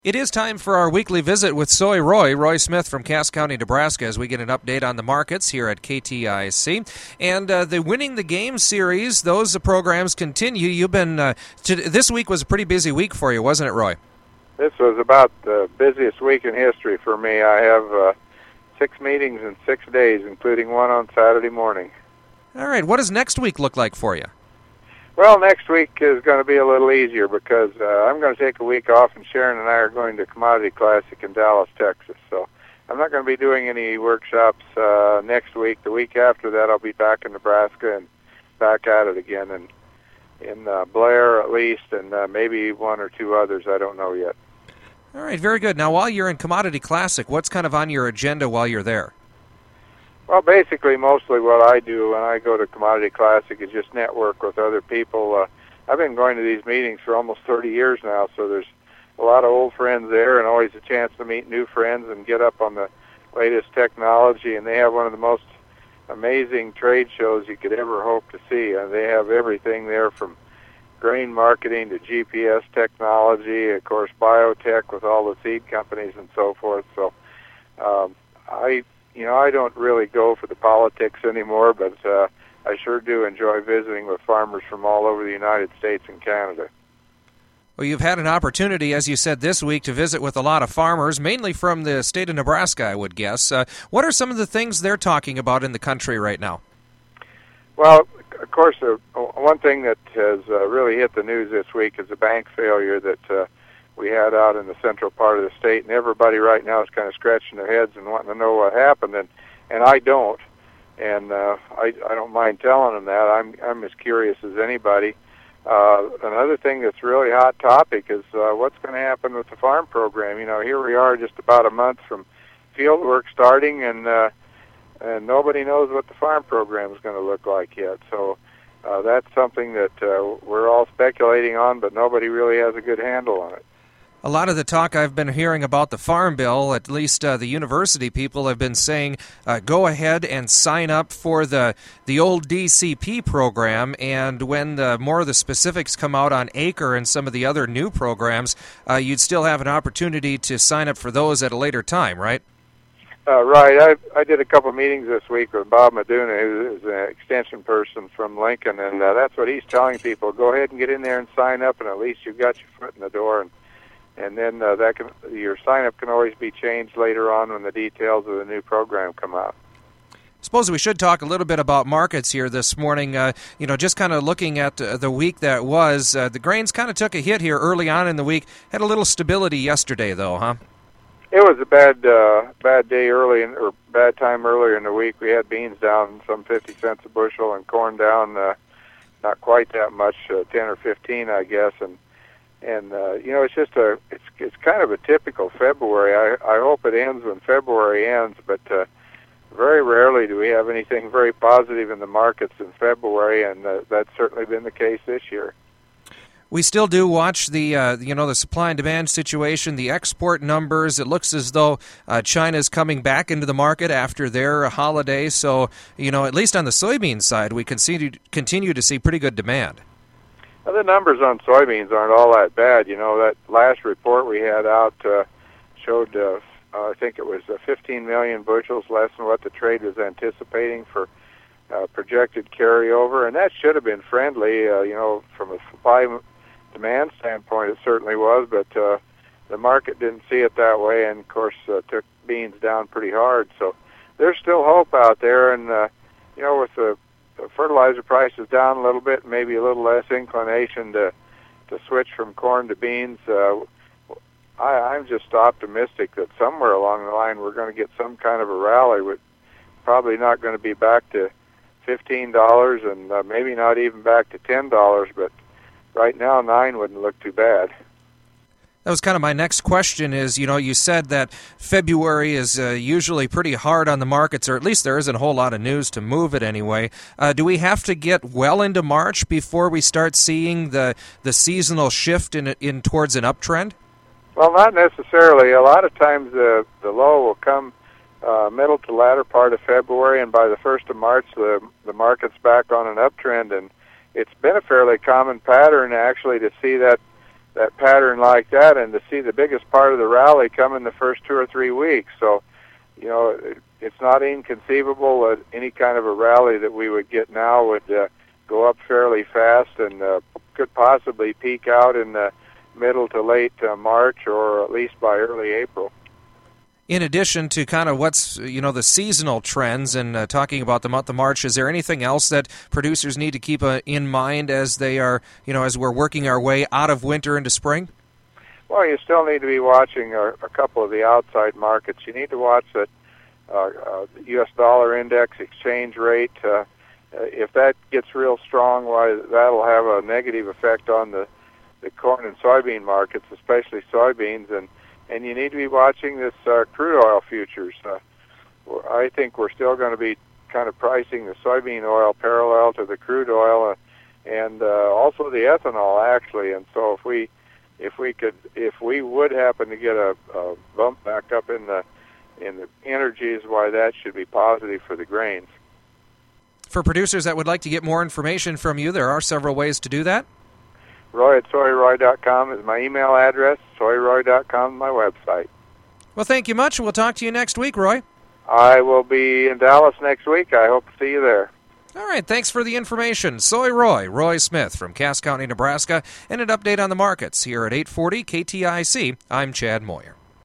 It is time for our weekly visit with Soy Roy Smith from Cass County, Nebraska, as we get an update on the markets here at KTIC. And the Winning the Game series, those programs continue. You've been, this week was a pretty busy week for you, wasn't it, Roy? This was about the busiest week in history for me. I have 6 meetings in 6 days, including one on Saturday morning. All right, what does next week look like for you? Well, next week is going to be a little easier because I'm going to take a week off, and Sharon and I are going to Commodity Classic in Dallas, Texas. So I'm not going to be doing any workshops next week. The week after that, I'll be back in Nebraska and back at it again, and in Blair at least, and maybe one or two others. I don't know yet. All right, very good. Now, while you're in Commodity Classic, what's kind of on your agenda while you're there? Well, basically, mostly what I do when I go to Commodity Classic is just network with other people. I've been going to these meetings for almost 30 years now, so there's a lot of old friends there and always a chance to meet new friends and get up on the latest technology. And they have one of the most amazing trade shows you could ever hope to see. They have everything there from grain marketing to GPS technology, of course, biotech with all the seed companies and so forth. So I don't really go for the politics anymore, but I sure do enjoy visiting with farmers from all over the United States and Canada. Well, you've had an opportunity, as you said, this week to visit with a lot of farmers, mainly from the state of Nebraska, I would guess. What are some of the things they're talking about in the country right now? Well, of course, one thing that has really hit the news this week is the bank failure that we had out in the central part of the state, and everybody right now is kind of scratching their heads and wanting to know what happened, and I don't, and I don't mind telling them that. I'm as curious as anybody. Another thing that's really hot topic is what's going to happen with the farm program. You know, here we are just about a month from field work starting, and nobody knows what the farm program is going to look like yet. So that's something that we're all speculating on, but nobody really has a good handle on it. A lot of the talk I've been hearing about the Farm Bill, at least the university people have been saying, go ahead and sign up for the old DCP program, and when more of the specifics come out on ACRE and some of the other new programs, you'd still have an opportunity to sign up for those at a later time, right? Right. I did a couple of meetings this week with Bob Meduna, who's an extension person from Lincoln, and that's what he's telling people. Go ahead and get in there and sign up, and at least you've got your foot in the door, and then your sign-up can always be changed later on when the details of the new program come out. Suppose we should talk a little bit about markets here this morning. Just kind of looking at the week that was, the grains kind of took a hit here early on in the week. Had a little stability yesterday, though, huh? It was a bad day or bad time earlier in the week. We had beans down some 50 cents a bushel and corn down not quite that much, 10 or 15, I guess, and it's just it's kind of a typical February. I hope it ends when February ends, but very rarely do we have anything very positive in the markets in February, and that's certainly been the case this year. We still do watch the the supply and demand situation, the export numbers. It looks as though China's coming back into the market after their holiday. So, at least on the soybean side, we continue to see pretty good demand. Well, the numbers on soybeans aren't all that bad. That last report we had out showed, I think it was 15 million bushels less than what the trade was anticipating for projected carryover, and that should have been friendly. From a supply-demand standpoint, it certainly was, but the market didn't see it that way, and of course took beans down pretty hard. So there's still hope out there, and with the fertilizer prices down a little bit, maybe a little less inclination to switch from corn to beans. I'm just optimistic that somewhere along the line we're going to get some kind of a rally. We're probably not going to be back to $15 and maybe not even back to $10, but right now 9 wouldn't look too bad. That was kind of my next question is, you said that February is usually pretty hard on the markets, or at least there isn't a whole lot of news to move it anyway. Do we have to get well into March before we start seeing the seasonal shift in towards an uptrend? Well, not necessarily. A lot of times the low will come middle to latter part of February, and by the 1st of March the market's back on an uptrend, and it's been a fairly common pattern actually to see that pattern like that, and to see the biggest part of the rally come in the first 2 or 3 weeks. So, it's not inconceivable that any kind of a rally that we would get now would go up fairly fast and could possibly peak out in the middle to late March, or at least by early April. In addition to kind of what's, the seasonal trends and talking about the month of March, is there anything else that producers need to keep in mind as they are, as we're working our way out of winter into spring? Well, you still need to be watching a couple of the outside markets. You need to watch the U.S. dollar index exchange rate. If that gets real strong, why that'll have a negative effect on the corn and soybean markets, especially soybeans, and you need to be watching this crude oil futures. I think we're still going to be kind of pricing the soybean oil parallel to the crude oil, and also the ethanol actually. And so if we would happen to get a bump back up in the energies, why that should be positive for the grains. For producers that would like to get more information from you, there are several ways to do that. Roy at soyroy.com is my email address. Soyroy.com is my website. Well, thank you much. We'll talk to you next week, Roy. I will be in Dallas next week. I hope to see you there. All right, thanks for the information. Soy Roy Smith from Cass County, Nebraska, and an update on the markets here at 840 KTIC. I'm Chad Moyer.